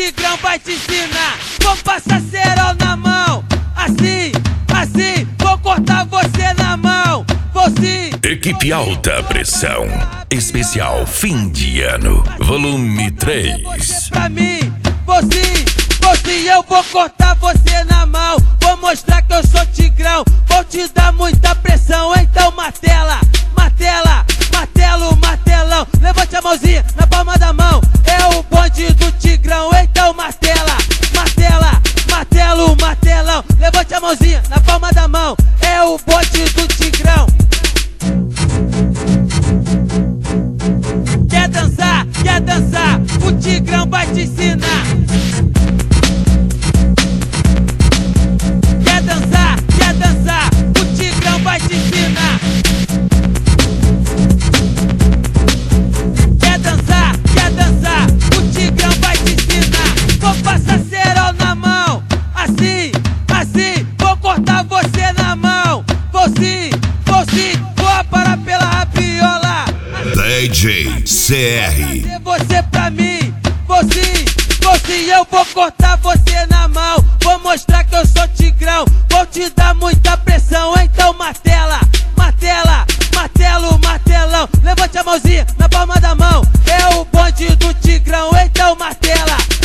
Tigrão vai te ensinar. Vou passar cerol na mão, assim, assim, vou cortar você na mão. Vou sim. Equipe Alta Pressão, especial fim de ano, volume 3. Pra mim, vou sim, eu vou cortar você na mão. Vou mostrar que eu sou Tigrão, vou te dar muita pressão. Então martela, martela, martelo, martelão. Levante a mãozinha na palma da mão, é o bonde do Tigrão. Então martela, martela, martelo, martelão. Levante a mãozinha na palma da mão, é o bonde do Tigrão. Quer dançar, quer dançar, o Tigrão vai te ensinar. Quer dançar, o Tigrão vai te ensinar. Quer dançar, o Tigrão vai te ensinar. Vou passar cerol na mão, assim, assim, vou cortar você na mão. Vou sim, vou parar pela rabiola. DJ CR. Você pra mim, vou sim, eu vou cortar você na mão. Vou mostrar que eu sou Tigrão, vou te dar muita pressão. Então martela, martela, martelo, martelão. Levante a mãozinha na palma da mão, é o bonde do Tigrão. Então martela,